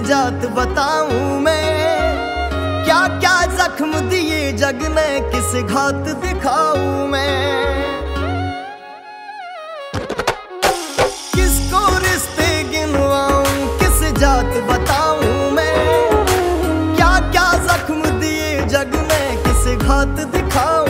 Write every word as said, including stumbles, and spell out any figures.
जात बताऊं मैं, क्या क्या जख्म दिए जग ने किस घात दिखाऊं मैं। किसको रिश्ते गिनवाऊं किस जात बताऊं मैं, क्या क्या जख्म दिए जग ने किस घात दिखाऊं।